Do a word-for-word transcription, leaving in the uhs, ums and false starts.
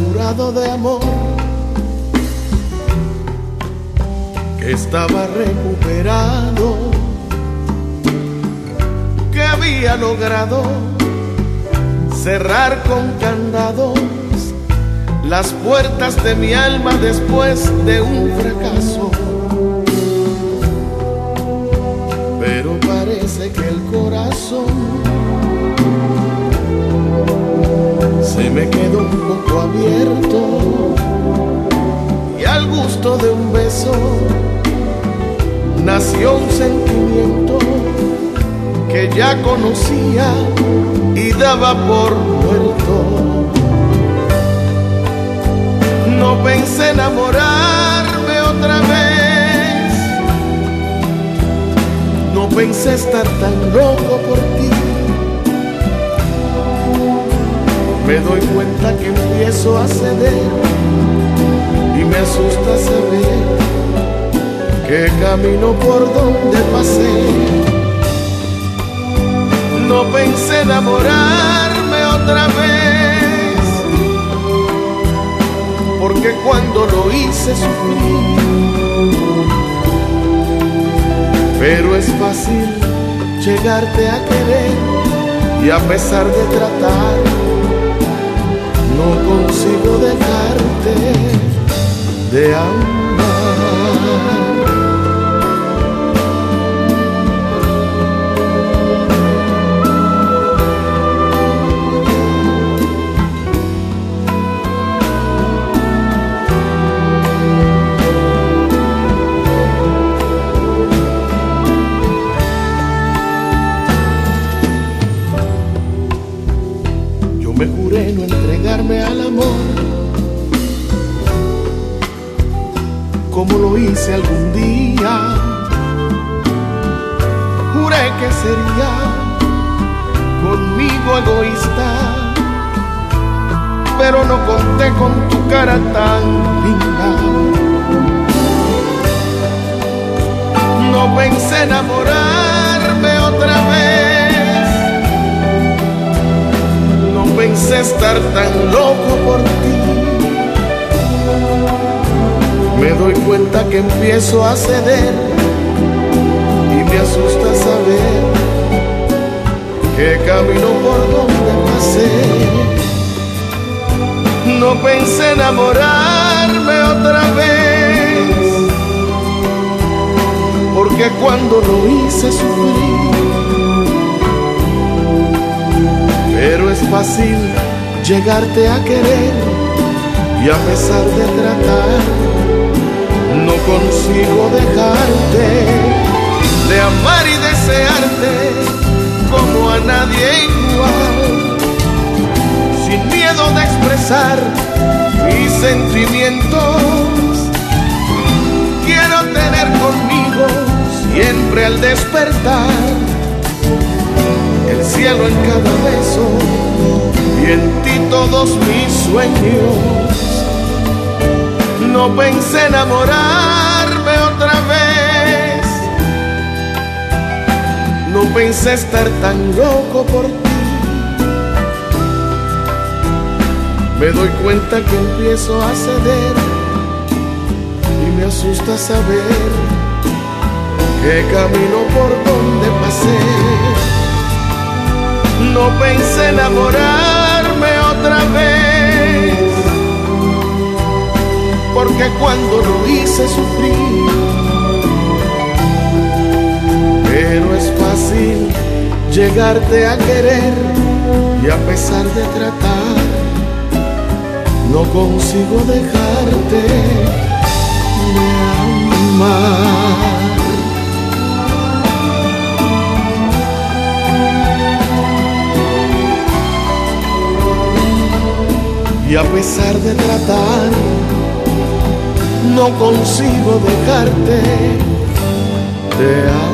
curado de amor, que estaba recuperado, que había logrado cerrar con candados las puertas de mi alma después de un fracaso. Pero parece que el corazón se me quedó un poco abierto, y al gusto de un beso nació un sentimiento que ya conocía y daba por muerto. No pensé enamorarme otra vez, no pensé estar tan loco por ti. Me doy cuenta que empiezo a ceder y me asusta saber que camino por donde pasé. No pensé enamorarme otra vez, porque cuando lo hice sufrí. Pero es fácil llegarte a querer, y a pesar de tratar no consigo dejarte de amar. Me juré no entregarme al amor como lo hice algún día. Juré que sería conmigo egoísta, pero no conté con tu cara tan linda. No pensé enamorarme otra vez, pensé estar tan loco por ti. Me doy cuenta que empiezo a ceder y me asusta saber que camino por donde pasé. No pensé enamorarme otra vez, porque cuando lo hice sufrí. Pero es fácil llegarte a querer, y a pesar de tratar no consigo dejarte de amar y desearte como a nadie igual, sin miedo de expresar mis sentimientos. Quiero tener conmigo siempre al despertar el cielo en cada beso, y en ti todos mis sueños. No pensé enamorarme otra vez, no pensé estar tan loco por ti. Me doy cuenta que empiezo a ceder y me asusta saber que camino por donde pasé. No pensé enamorarme otra vez, porque cuando lo hice sufrí. Pero es fácil llegarte a querer, y a pesar de tratar no consigo dejarte de amar. Y a pesar de tratar, no consigo dejarte de amar.